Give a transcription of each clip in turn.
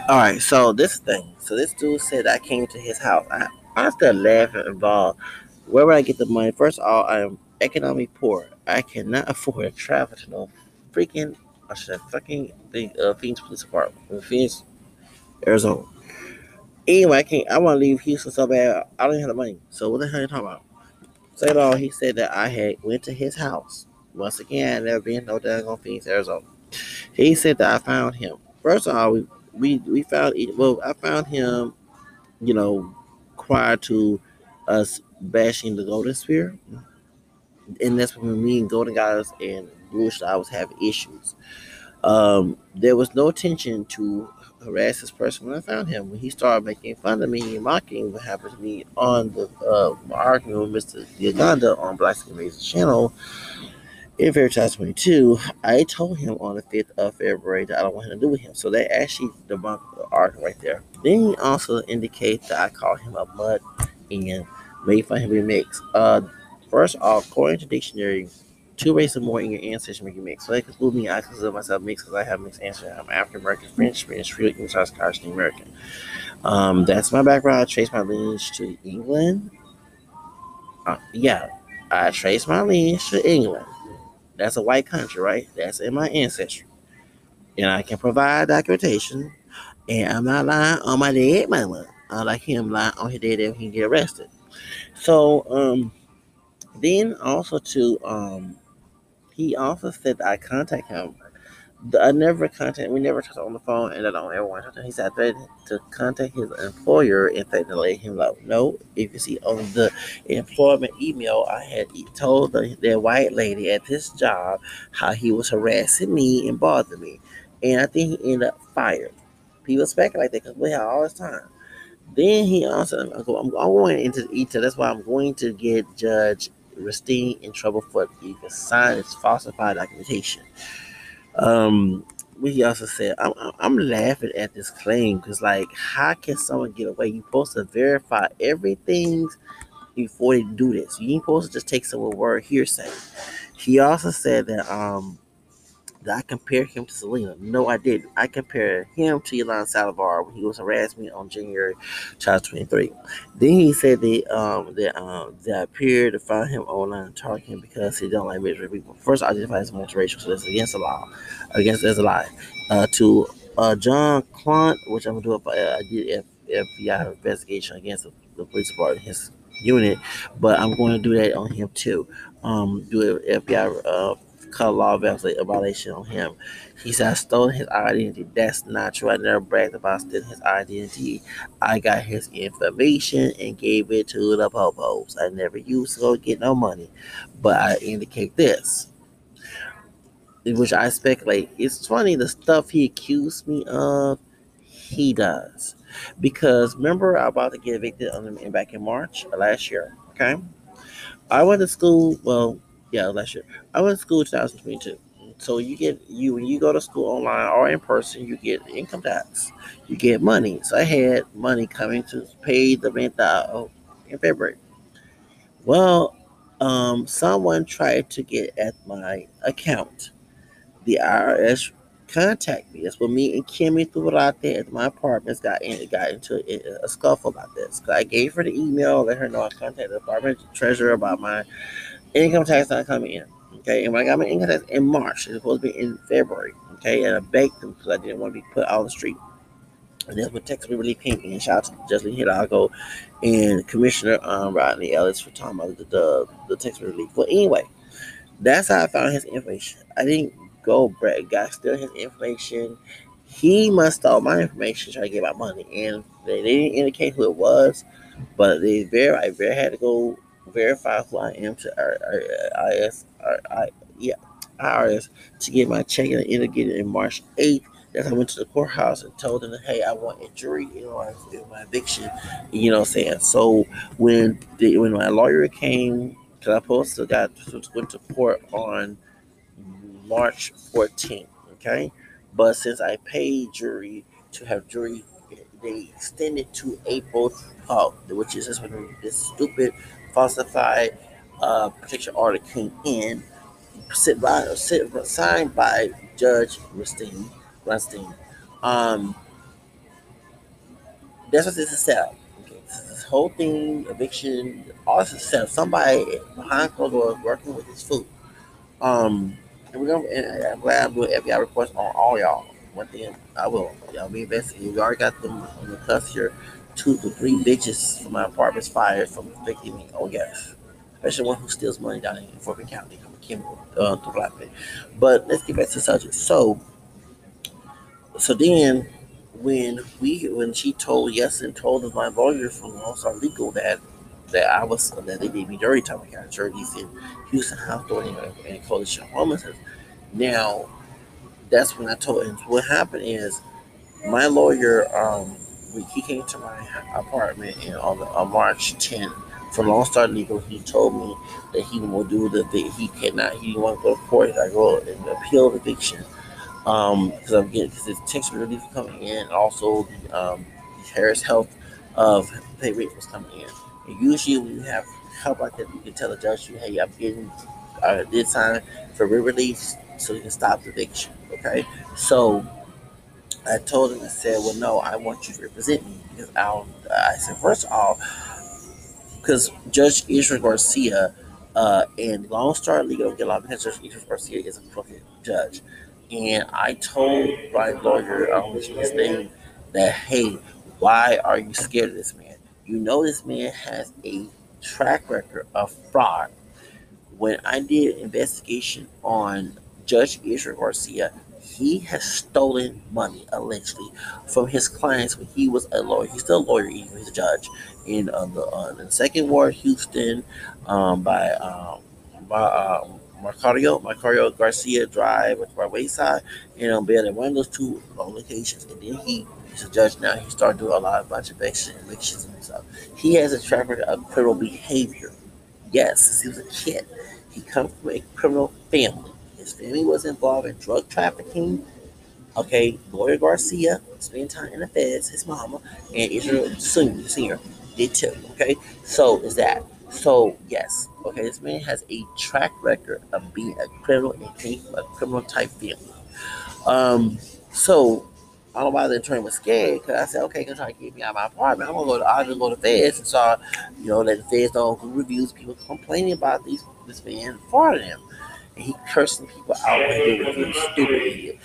All right, so this thing. So this dude said I came to his house. I started laughing involved. Where would I get the money? First of all, I am economically poor. I cannot afford to travel to no freaking, I should have fucking the Phoenix Police Department in Phoenix, Arizona. Anyway, I can't. I want to leave Houston so bad. I don't have the money. So what the hell are you talking about? Second of all, he said that I had went to his house. Once again, I never been no daggone Phoenix, Arizona. He said that I found him. First of all, we found well, I found him, you know, prior to us bashing the Golden Sphere, and that's when me and Golden Goddess and Bullshit I was having issues. There was no intention to harass this person when I found him. When he started making fun of me and mocking what happened to me on the arguing with Mr. Uganda on Black Skin Amazing channel in February 2022, I told him on the 5th of February that I don't want him to do with him. So that actually debunked the argument right there. Then he also indicates that I called him a mud and made fun of him mix. First off, according to dictionary, two races or more in your ancestry make you mix. So that includes me. I consider myself mixed because I have mixed ancestry. I'm African American, French, Spanish, Creole, English, Scottish, and American. That's my background. I trace my lineage to England. Yeah, I trace my lineage to England. That's a white country, right? That's in my ancestry. And I can provide documentation. And I'm not lying on my dead mama. Unlike him lying on his dead if he get arrested. So, then also too, he also said that I contact him. I never contact. We never talked on the phone, and I don't ever want to talk to him. He said I threatened to contact his employer and threatened to let him know. No, if you see on the employment email, I had told the white lady at this job how he was harassing me and bothering me, and I think he ended up fired. People speculate that because we have all this time. Then he also, I'm going into detail. That's why I'm going to get Judge Rustine in trouble for even signing this falsified documentation. Um, we also said I'm laughing at this claim because like how can someone get away? You supposed to verify everything before they do this. You ain't supposed to just take someone's word hearsay. He also said that I compared him to Selena. No, I didn't. I compared him to Yolanda Salazar when he was harassing me on January 2023. Then he said that I appeared to find him online targeting because he don't like misery people. First, I identified as multiracial, so that's against the law. Against That's a lie. To John Clunt, which I'm gonna do. I did FBI investigation against the police department, his unit, but I'm going to do that on him too. Do an FBI color law violation on him. He said I stole his identity. That's not true. I never bragged about stealing his identity. I got his information and gave it to the popos. I never used to go get no money. But I indicate this, which I speculate. It's funny the stuff he accused me of, he does. Because remember, I was about to get evicted back in March last year. Okay, I went to school. Well, yeah, last year I went to school in 2022. So you when you go to school online or in person, you get income tax, you get money. So I had money coming to pay the rent out in February. Well, someone tried to get at my account. The IRS contacted me. That's when me and Kimmy threw it out there at my apartments. Got into a scuffle about this. So I gave her the email, let her know I contacted the Department of Treasurer about my income tax not coming in. Okay, and when I got my income tax in March, it was supposed to be in February. Okay, and I begged them because I didn't want to be put out on the street. And that's when Texas Relief came in. Shout out to Justin Hidalgo and Commissioner Rodney Ellis for talking about the Texas Relief. But anyway, that's how I found his information. I didn't go Brett got still his information. He must stole my information trying to get my money. And they didn't indicate who it was, but I had to go verify who I am to IRS, yeah, IRS to get my check and I ended up getting it in March 8th. That's I went to the courthouse and told them, hey, I want a jury in my eviction. You know what I'm saying? So when my lawyer came, because I posted went to court on March 14th. Okay, but since I paid jury to have jury, they extended to April 12th, which is just when this stupid falsified protection order came in, signed by Judge Rustine. Um, That's what this is set up. Okay, this whole thing, eviction, all this is set up. Somebody behind closed doors working with his food. And we're gonna. And I'm glad I'm doing FBI reports on all y'all. One thing I will. Y'all be investigating. We already got them on the cusp here. 2 to 3 bitches from my apartment's fired from evicting me. Oh yes, especially one who steals money down in Fort Bend County. I'm Kim to Blackman. But let's get back to the subject. So then when she told yes and told my lawyer from Lone Legal that they did me dirty time I got charities in Houston House Authority and Coalition of Homelessness. Now that's when I told him what happened is my lawyer he came to my apartment and on March 10th from Lone Star Legal he told me that he will do he cannot he didn't want to go to court. I go and appeal the eviction because I'm getting because the tax relief coming in, and also the Harris Health pay rate was coming in. And usually when you have help like that, you can tell the judge, hey, I'm getting this time for rent relief, so you can stop the eviction. Okay, so I told him, I said, well, no, I want you to represent me because I said, first of all, because Judge Israel Garcia and Lone Star Legal don't get a lot because Judge Israel Garcia is a crooked judge. And I told my lawyer, I don't mention his name, that hey, why are you scared of this man? You know this man has a track record of fraud. When I did investigation on Judge Israel Garcia, he has stolen money allegedly from his clients when he was a lawyer. He's still a lawyer, even he's a judge in the Second Ward, Houston, by Macario Garcia Drive, by Wayside, and Bed at one of those two locations. And then he's a judge now. He started doing a lot of bunch of evictions and stuff. He has a track record of criminal behavior. Yes, since he was a kid. He comes from a criminal family. His family was involved in drug trafficking. Okay, Gloria Garcia spent time in the feds, his mama, and Israel Senior did too. Okay, so is that. So, yes, okay, this man has a track record of being a criminal and came from a criminal type family. Um, so I don't know why the attorney was scared because I said, okay, you're trying to get me out of my apartment. I'll just go to feds and saw, that the feds don't do reviews. People complaining about this man farting him. And he cursing people out when they do reviews. Stupid idiot.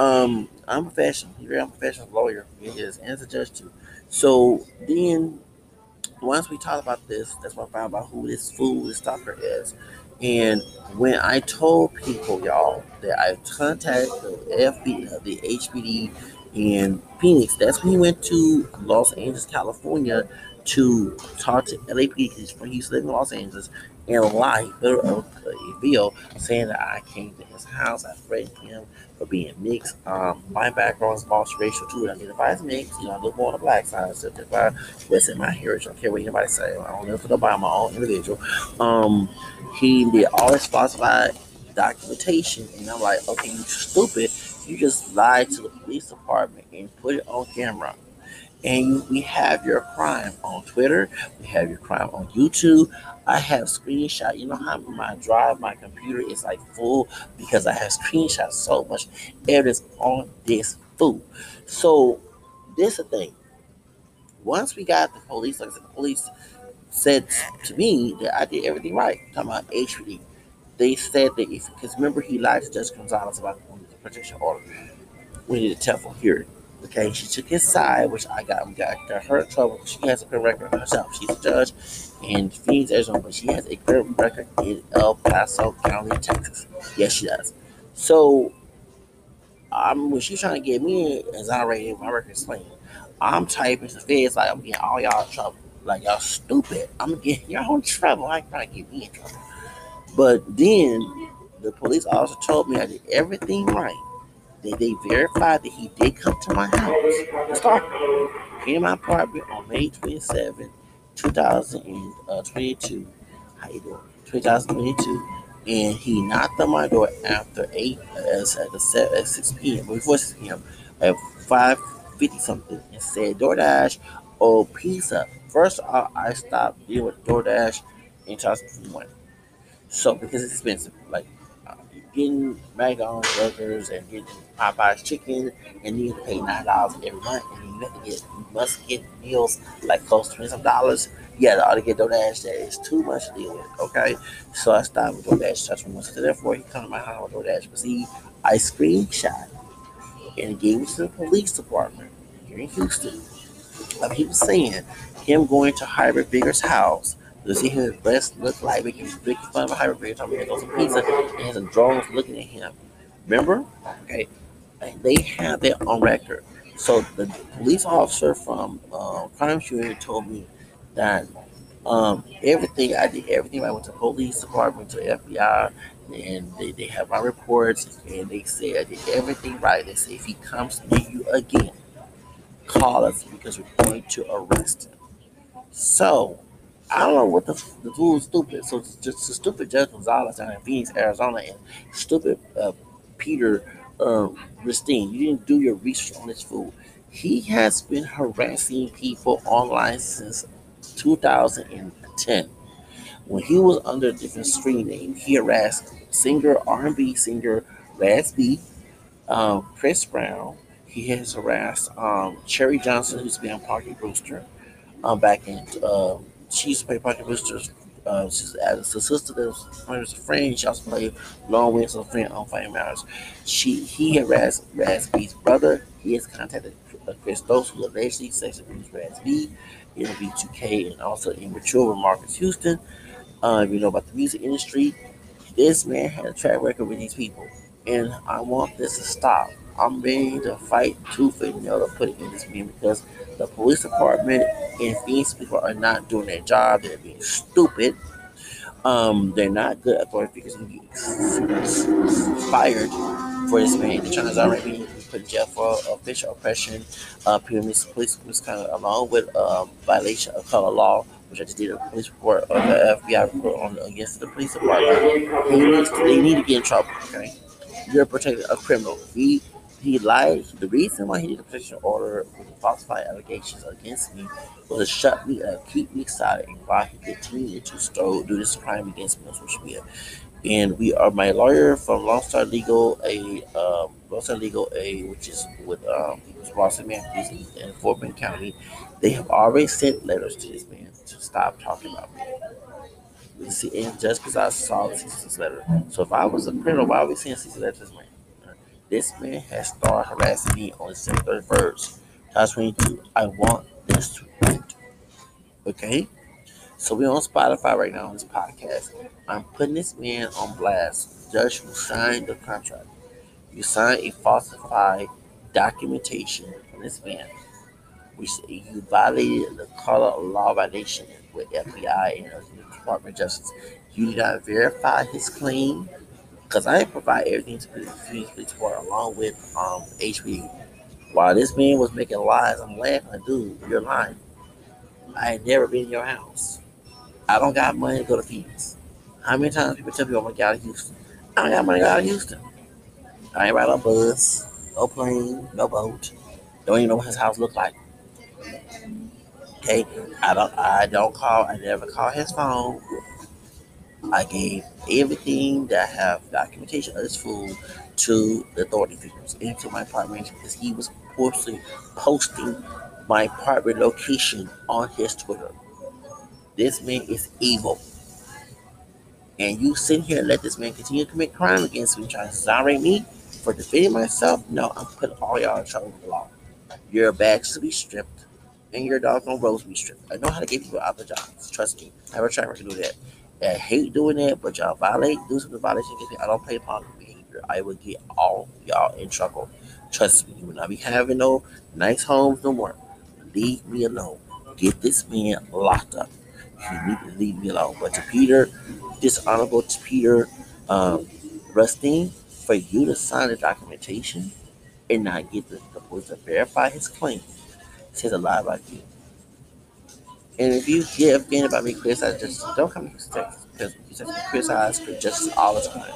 I'm professional. He's a very unprofessional lawyer. He is, and as a judge too. So then once we talked about this, that's when I found out who this fool, this stalker is. And when I told people, y'all, that I contacted the HPD in Phoenix, that's when he went to Los Angeles, California to talk to LAPD because he's living in Los Angeles and lie. He put a video saying that I came to his house, I threatened him for being mixed. My background is multiracial too, and I identify as mixed. I look more on the black side, so identify what's in my heritage. I don't care what anybody say. I don't live for nobody. I'm my own individual. Um, he did all this falsified documentation, and I'm like, okay, you stupid. You just lied to the police department and put it on camera. And we have your crime on Twitter. We have your crime on YouTube. I have screenshot. You know how my computer is like full because I have screenshot so much evidence on this fool. So this is the thing. Once we got the police, like I said, the police said to me that I did everything right. Talking about HPD. They said that if, because remember he lied to Judge Gonzalez about the protection order. We need a telephone hearing. Okay, she took his side, which got her in trouble because she has a criminal record herself. She's a judge in Phoenix, Arizona, but she has a criminal record in El Paso County, Texas. Yes, she does. So, when she's trying to get me exonerated, my record is clean. I'm typing to the feds like I'm getting all y'all in trouble. Like y'all stupid. I'm getting y'all in trouble. I ain't trying to get me in trouble. But then the police also told me I did everything right. They verified that he did come to my house. The stalker came to my apartment on May 27, 2022. How you doing? 2022. And he knocked on my door after 8, at 6 p.m., before 6 p.m., at 5:50 something, and said, DoorDash or pizza. First off, I stopped dealing with DoorDash in 2021. So, because it's expensive. Like, getting McDonald's burgers and getting Popeye's chicken, and you pay $9 every month, and you must get meals like close to $20 some. Yeah, I ought to get DoorDash. That is too much to deal with. Okay, so I stopped with DoorDash. Touch me once. So therefore, he come to my house with DoorDash. But see, I screenshot and gave it to the police department here in Houston. He was saying him going to Hybrid Bigger's house to see his breast look like, making fun of Hybrid Bigger, talking about some pizza, and has some drones looking at him. Remember? Okay, and they have that on record. So the police officer from crime shooting told me that everything I did, everything I went to police department, to FBI, and they have my reports, and they say I did everything right. They say if he comes near you again, call us because we're going to arrest him. So I don't know what the fool is stupid. So it's just the stupid Judge Gonzalez down in Phoenix, Arizona, and stupid Peter Ristine. You didn't do your research on this fool. He has been harassing people online since 2010. When he was under a different screen name, he harassed singer R&B singer Raz B, Chris Brown. He has harassed Cherry Johnson, who's been on Parky Brewster back in. She used to play Parker Boosters. She's as a sister that was a friend. She also played Long Wings of Friend on Fame Matters. He harassed Raz B's brother. He has contacted Chris Stokes, who allegedly sex abused Raz B in B2K and also immature with Marcus Houston. If you know about the music industry, this man had a track record with these people, and I want this to stop. I'm ready to fight tooth and nail to put it in this man because the police department and Phoenix people are not doing their job. They're being stupid. They're not good authority figures and get fired for this man. They're trying to already be put in jail for official oppression, pyramid police misconduct, along with violation of color law, which I just did a police report or the FBI report on against the police department. They need to get in trouble. Okay, you're protecting a criminal. He lied. The reason why he did a protection order with the falsified allegations against me was to shut me up, keep me silent, and while he continued to do this crime against me on social media. And we are my lawyer from Lone Star Legal A, which is with Ross and Matthews in Fort Bend County. They have already sent letters to this man to stop talking about me. You see, and just because I saw the cease letter. So if I was a criminal, why would we send cease letter to this man? This man has started harassing me on December 31st, 2022. I want this to end. Okay? So we're on Spotify right now on this podcast. I'm putting this man on blast. Judge who signed the contract. You signed a falsified documentation from this man, which you violated the color law violation with FBI and the Department of Justice. You did not verify his claim because I provide everything to the police department along with HB. While this man was making lies, I'm laughing like, dude, you're lying. I ain't never been in your house. I don't got money to go to Phoenix. How many times people tell me I'm gonna get out of Houston? I don't got money to go out of Houston. I ain't ride no bus, no plane, no boat. Don't even know what his house look like. Okay, I don't call. I never call his phone. I gave everything that I have documentation of this fool to the authority figures into my apartment because he was posting my apartment location on his Twitter. This man is evil. And you sit here and let this man continue to commit crime against me, trying to exonerate me for defending myself? No, I'm putting all y'all in trouble with the law. Your badge to be stripped, and your doggone robes to be stripped. I know how to get people out of the jobs. Trust me. I have a track record to do that. I hate doing that, but y'all do some violation. I don't play upon behavior. I will get all y'all in trouble. Trust me. You will not be having no nice homes no more. Leave me alone. Get this man locked up. You need to leave me alone. But to Peter, dishonorable to Peter Rustine, for you to sign the documentation and not get the police to verify his claim says a lot about you. And if you get offended by me criticizing justice, don't come here to Texas because you criticize for justice all the time.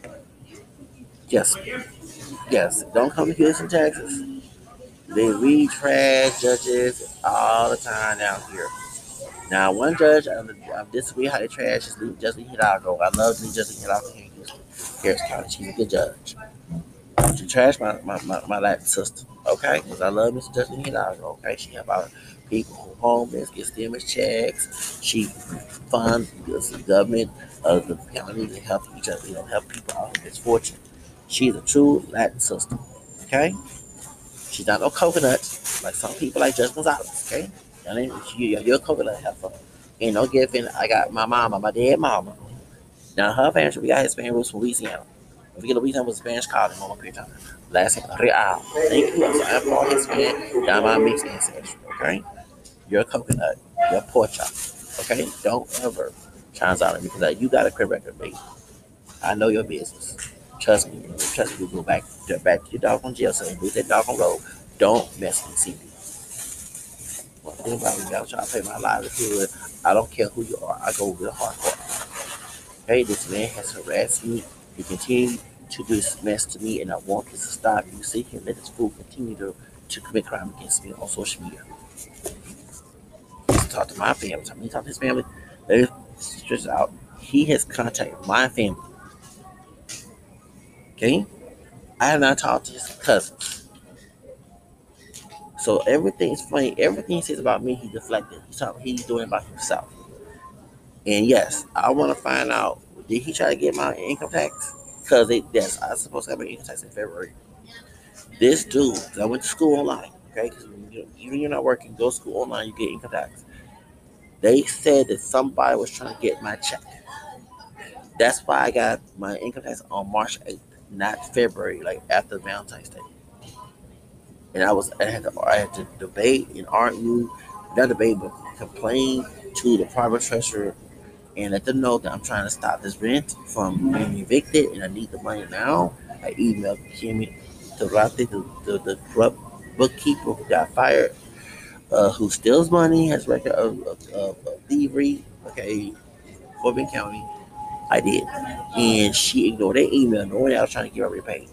Yes, yes, don't come to Houston, Texas. They read trash judges all the time down here. Now, one judge, I disagree how they trash is Justin Hidalgo. I love Justin Hidalgo here in Houston. Harris County. She's a good judge. She trashed my Latin sister, okay? Because I love Mr. Justin Hidalgo, okay? She help out people who are homeless, get stimulus checks. She funds the government of the county to help each other, help people out of misfortune. She's a true Latin sister, okay? She's not no coconut like some people like Judge Gonzalez, okay? You're a coconut heifer. Ain't no giving. I got my mama, my dead mama. Now her parents, we got Hispanic roots from Louisiana. If we get Louisiana was a Spanish colony, Mama Cretan. Last name Real. Thank you. So I'm born Hispanic. Got my mixed ancestry. Okay? You're a coconut. You're a pork chop. Okay? Don't ever chance out at me because you got a crib record, baby. I know your business. Trust me. Trust me. Go back to your dog on jail cell. Move that dog on road. Don't mess with CB. One thing about me, I'm trying to pay my livelihood. I don't care who you are. I go with a hardcore. Hey, this man has harassed me. He continued to do this mess to me, and I want this to stop. You see him let this fool continue to commit crime against me on social media. He's talked to my family. He talked to his family. They stressed out. He has contacted my family. Okay? I have not talked to his cousins. So everything's funny. Everything he says about me, he deflected. He's doing it about himself. And yes, I want to find out, did he try to get my income tax? Because yes, I was supposed to have my income tax in February. This dude, 'cause I went to school online, okay? Because even you're not working, go to school online, you get income tax. They said that somebody was trying to get my check. That's why I got my income tax on March 8th, not February, like after Valentine's Day. And I had to debate and argue, not debate, but complain to the private treasurer and let them know that I'm trying to stop this rent from being evicted and I need the money now. I emailed Kimmy Durante, the corrupt bookkeeper who got fired, who steals money, has record of thievery, okay, Fort County. I did. And she ignored that email knowing I was trying to get her repaid.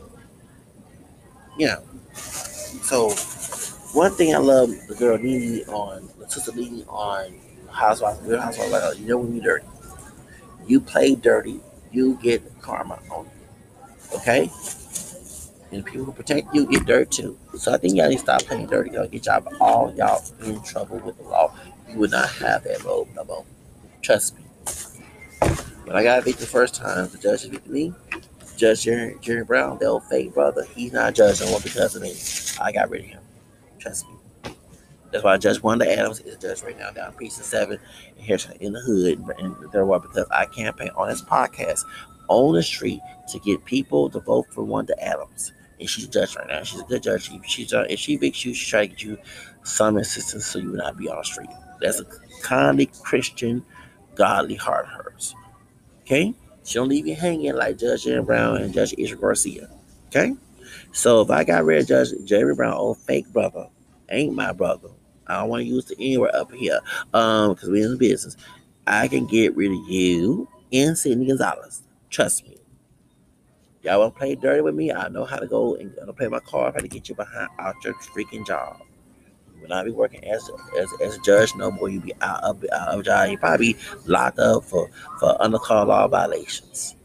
Yeah. So one thing I love the girl Nene on, the sister Nene on Housewives, Good Housewives, like, when you dirty. You play dirty, you get karma on you. Okay? And people who protect you get dirt too. So I think y'all need to stop playing dirty. Y'all get y'all in trouble with the law. You would not have that road no more. Trust me. When I got evicted the first time, the judge evicted me. Judge Jerry Brown, the old fake brother, he's not a judge no more because of me. I got rid of him. Trust me. That's why Judge Wanda Adams is a judge right now down in Precinct 7 and here in the hood. And they're what? Because I campaign on this podcast on the street to get people to vote for Wanda Adams. And she's a judge right now. She's a good judge. If she evicts you, she's trying to get you some assistance so you will not be on the street. That's a kindly Christian, godly heart of hers. Okay? She don't leave you hanging like Judge Jerry Brown and Judge Israel Garcia. Okay? So if I got rid of Judge Jerry Brown, old fake brother, ain't my brother. I don't want to use the N word up here, because we're in the business. I can get rid of you and Sidney Gonzalez. Trust me. Y'all want to play dirty with me? I know how to go and play my card, how to get you behind out your freaking job. You will not be working as a judge no more. You be out of job. You probably be locked up for undercover law violations.